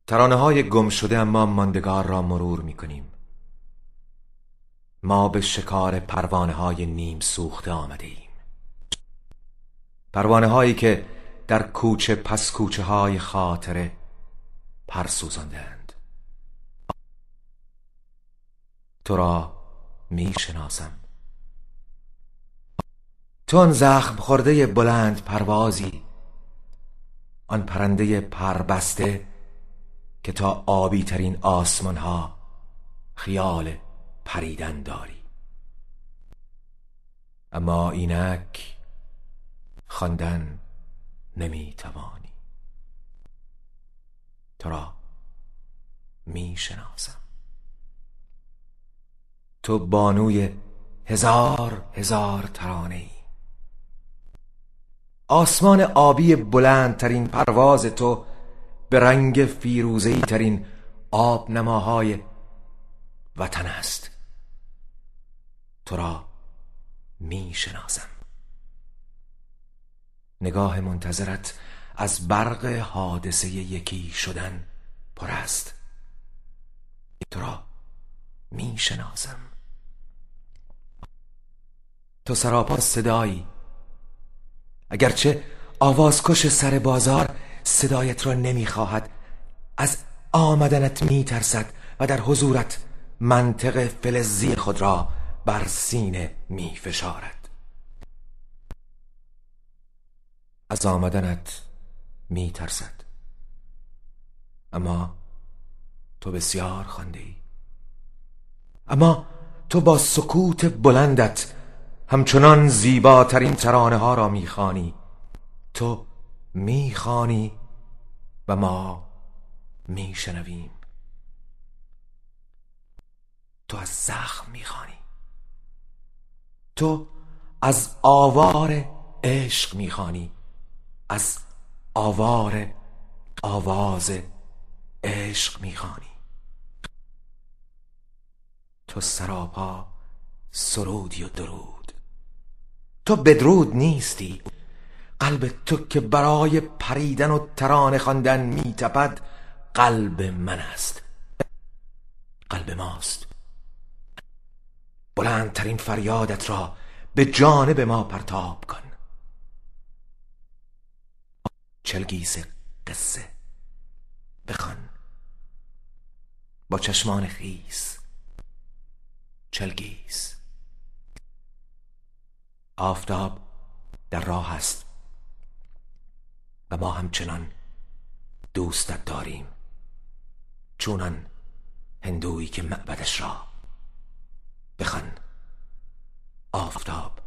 ترانه‌های گم شده اما ماندگار را مرور می‌کنیم. ما به شکار پروانه‌های نیم سوخته آمده ایم. پروانه‌هایی که در کوچه پس کوچه های خاطره پر سوزاندند. تو را میشناسم. تو آن زخم خورده بلند پروازی، آن پرنده پربسته که تا آبی ترین آسمان ها خیال پریدن داری. اما اینک خواندن نمیتوانی. تو را میشناسم. تو بانوی هزار هزار ترانه ای. آسمان آبی بلندترین پرواز تو به رنگ فیروزه‌ای ترین آب نماهای وطن است. تو را میشناسم. نگاه منتظرت از برق حادثه یکی شدن پر است. تو را میشناسم. تو سراپا صدایی، اگرچه آوازکش سر بازار صدایت را نمیخواهد، از آمدنت میترسد و در حضورت منطق فلزی خود را بر سینه میفشارد. از آمدنت میترسد، اما تو بسیار خوانده ای. اما تو با سکوت بلندت همچنان زیباترین ترانه ها را میخوانی. تو میخوانی و ما میشنویم. تو از زخم میخوانی. تو از آوار عشق میخوانی، از آوار آواز عشق میخوانی. تو سراپا سرودی و درود. تو بدرود نیستی. قلب تو که برای پریدن و ترانه خواندن میتپد قلب من است، قلب ماست. بلندترین فریادت را به جانب ما پرتاب کن. چلگیس قصه بخوان با چشمان خیس. چلگیس. آفتاب در راه است و ما همچنان دوستت داریم، چونان هندویی که معبدش را بخوان. آفتاب.